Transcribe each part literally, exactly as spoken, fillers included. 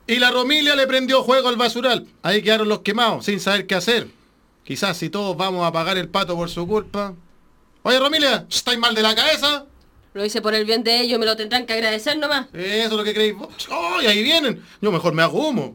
Y la Romilia le prendió fuego al basural. Ahí quedaron los quemados, sin saber qué hacer. Quizás si todos vamos a pagar el pato por su culpa. Oye, Romilia, ¿estáis mal de la cabeza? Lo hice por el bien de ellos, me lo tendrán que agradecer nomás. Eso es lo que creéis vos. ¡Ay, ahí vienen! Yo mejor me hago humo.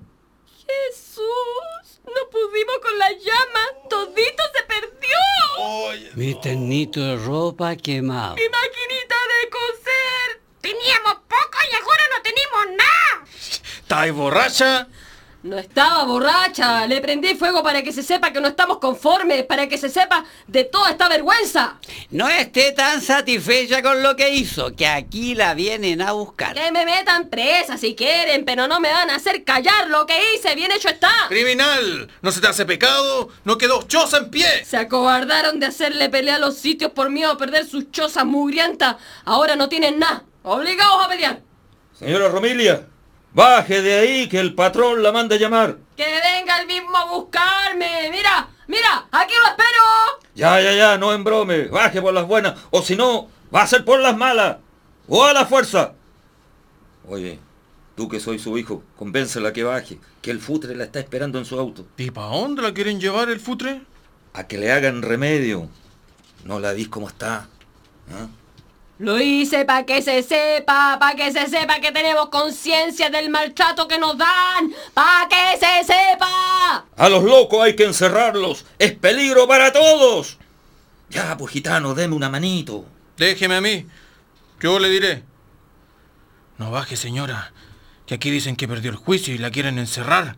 Jesús, no pudimos con las llamas, todito se perdió. Oye, Mi ternito de ropa quemado. Mi maquinita de coser. Teníamos poco y ahora no tenemos nada. ¿Estáis borracha? No estaba borracha, le prendí fuego para que se sepa que no estamos conformes, para que se sepa de toda esta vergüenza. No esté tan satisfecha con lo que hizo, que aquí la vienen a buscar. Que me metan presa si quieren, pero no me van a hacer callar lo que hice, bien hecho está. ¡Criminal! ¿No se te hace pecado? ¿No quedó choza en pie? Se acobardaron de hacerle pelea a los sitios por miedo a perder sus chozas mugrientas. Ahora no tienen nada, obligados a pelear. Señora Romilia, baje de ahí que el patrón la manda a llamar. Que venga el mismo a buscarme. Mira, mira, aquí lo espero. Ya, ya, ya, no embrome. Baje por las buenas, o si no, va a ser por las malas. O a la fuerza. Oye, tú que soy su hijo, convéncela que baje, que el futre la está esperando en su auto. ¿y para dónde la quieren llevar el futre? A que le hagan remedio. No la vis cómo está. ¿Ah? Lo hice para que se sepa, para que se sepa que tenemos conciencia del maltrato que nos dan, para que se sepa. A los locos hay que encerrarlos. Es peligro para todos. Ya, pues gitano, deme una manito. Déjeme a mí. Yo le diré. No baje, señora, que aquí dicen que perdió el juicio y la quieren encerrar.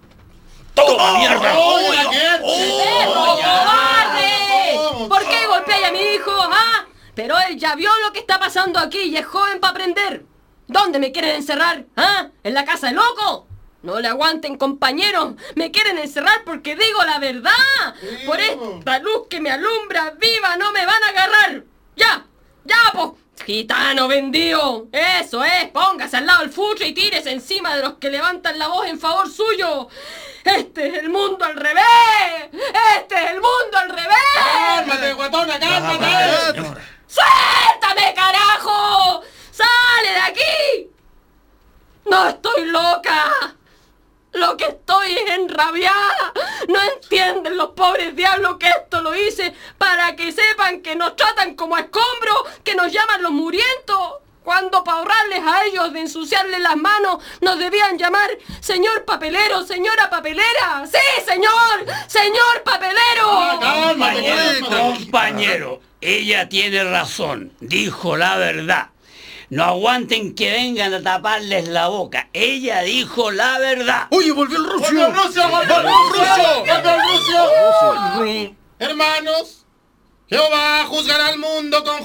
¡Toma, mierda! ¡Perro cobarde! ¿Por qué golpeáis a mi hijo, ah? Pero él ya vio lo que está pasando aquí y es joven para aprender. ¿Dónde me quieren encerrar? ¿Ah? ¿En la casa del loco? No le aguanten, compañeros. Me quieren encerrar porque digo la verdad. Por esta luz que me alumbra viva no me van a agarrar. ¡Ya! ¡Ya, po! ¡Gitano vendido! Eso es, póngase al lado del futre y tírese encima de los que levantan la voz en favor suyo. ¡Este es el mundo al revés! ¡Este es el mundo al revés! ¡Cálmate, guatona, cálmate! ¡Suéltame, carajo! ¡Sale de aquí! ¡No estoy loca! Lo que estoy es enrabiada. No entienden los pobres diablos que esto lo hice para que sepan que nos tratan como a escombros, que nos llaman los murientos. Cuando para ahorrarles a ellos de ensuciarles las manos nos debían llamar señor papelero, señora papelera. ¡Sí, señor! ¡Señor papelero! Compañero, compañero, ella tiene razón, dijo la verdad. No aguanten que vengan a taparles la boca. Ella dijo la verdad. ¡Oye, volvió el ruso! ¡Volvió el ruso! ¡Volvió el ruso! ¡Volvió el ruso! Hermanos, Jehová juzgará al mundo con